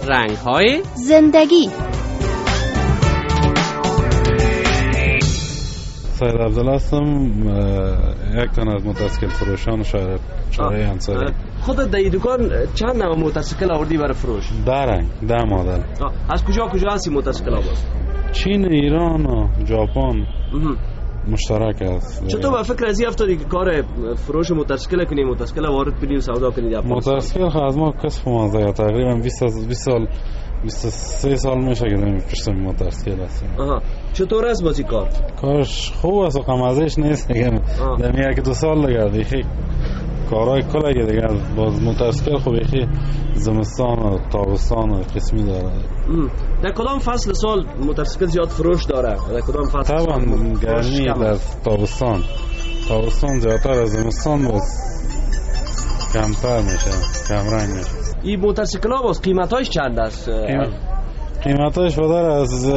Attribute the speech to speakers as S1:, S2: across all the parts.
S1: رنگ‌های
S2: زندگی.
S3: سید عبدالله هستم، یک تن از موتورسیکل فروشان شهر انصاری.
S1: خودت در دکان چند نوع موتورسیکل آوردی برای فروش؟
S3: ده 10 مدل.
S1: از کجا هستی موتورسیکل آورد؟
S3: چین، ایران و ژاپن مشترک است.
S1: چطور به فکر ازی افتادی که کار فروش موتورسیکل کنی، موتورسیکل وارد کنی و سودا کنی؟
S3: موتورسیکل از ما کسب مازه تقریبا 23 سال میشه که داریم پشت موتورسیکل هستیم.
S1: چطور است بازی
S3: کارش خوب است و قمازش نیست دیگه. در 1-2 سال دیگه دیگه کارهای کلا دیگه باز موتورسیکل خوب یکی زمستان و تابستان و قسمی داره.
S1: در کدام فصل سال موتورسیکل زیاد فروش داره؟ در کدام فصل؟
S3: طبعا گرمی در تابستان زیادتر، از زمستان باز کمتر میشه، کم رنگ میشه.
S1: این موتورسیکل ها باز قیمتاش چند است؟
S3: قیمتاش بدر از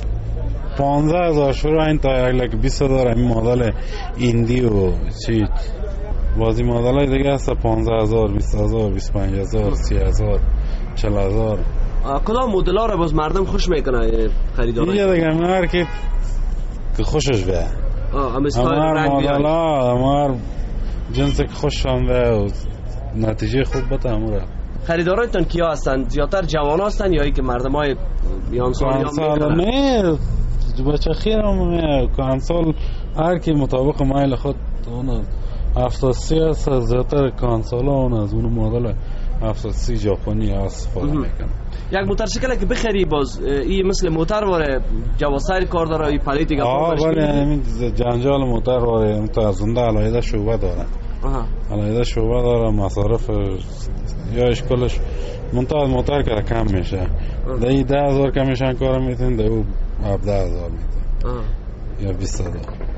S3: 15,000 شروع این تا 20,000. این مدل ایندی و چی بازی مدل های دیگه هست 15,000 20,000 25,000 30,000 40,000.
S1: کدام مدل ها رو باز مردم خوش میکنه خریدارا؟
S3: یه دیگه هر که خوشش بیه. هر مدل ها هر جنس که خوششان بیه و نتیجه خوب بده همون.
S1: خریدارایتان کیا هستن؟ زیادتر جوان هستن یا ای که مردم های بیانسالی هم
S3: نه بچه خیر هم کانسال هر کی مطابق مایل خود اون 73 هست. زیادتر کانسال ها اون از اون مدل 73 ژاپنی استفاده میکنن.
S1: یک موتورسیکل که بخری باز این مثل موتور واره جواسر کار داره، این پلیتی که
S3: ولی همین جنجال موتور واره متازنده علاوه شعبه داره. علاوه شعبه داره، مصارف یا اشکالش منتها موتور که کم میشه. ده 10,000 کمیشن کار میتین، ده او 17,000 میتین یا 20,000.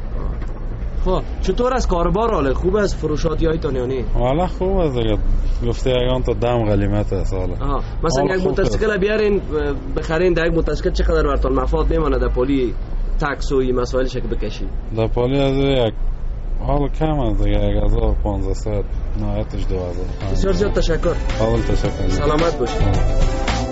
S1: خب چطور از کاربار حاله؟ خوب است فروشاتی هایتان یا نه؟
S3: حالا خوب است دیگه، گفته یگان تا دم غلیمت است. حالا
S1: مثلا یک موتورسیکل بیارین بخرین، در یک موتورسیکل چقدر براتون مفاد میمانه؟ در پلی تکس و این مسائلش که بکشی
S3: در پلی از یک حالا کم است دیگه 1,500 نهایتش 2,000.
S1: بسیار زیاد تشکر.
S3: اول تشکر.
S1: سلامت باشید.